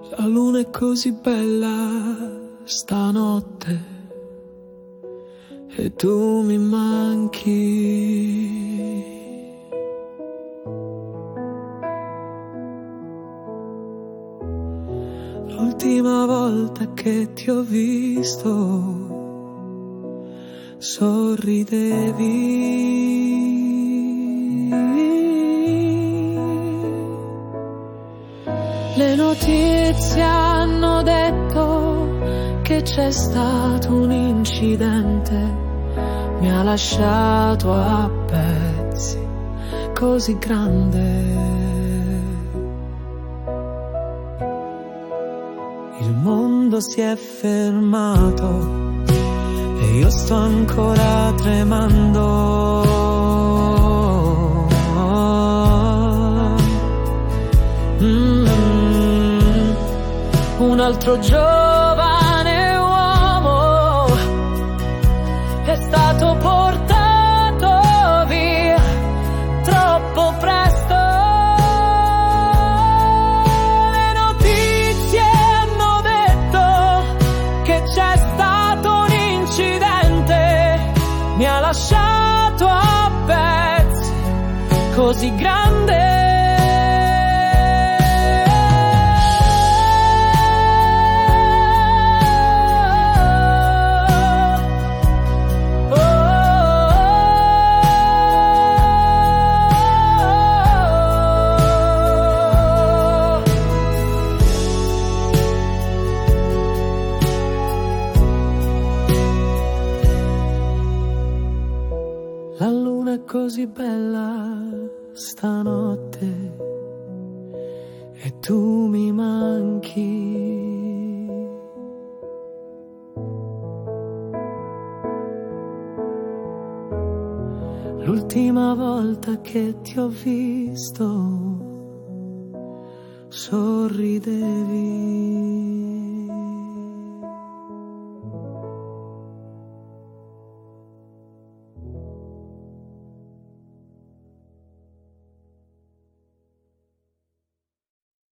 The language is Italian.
La luna è così bella stanotte e tu mi manchi. L'ultima volta che ti ho visto sorridevi. Le notizie hanno detto che c'è stato un incidente, mi ha lasciato a pezzi, così grande. Il mondo si è fermato e io sto ancora tremando. Un altro giovane uomo è stato portato via troppo presto. Le notizie hanno detto che c'è stato un incidente, mi ha lasciato a pezzi, così grande. La luna è così bella stanotte e tu mi manchi. L'ultima volta che ti ho visto sorridevi.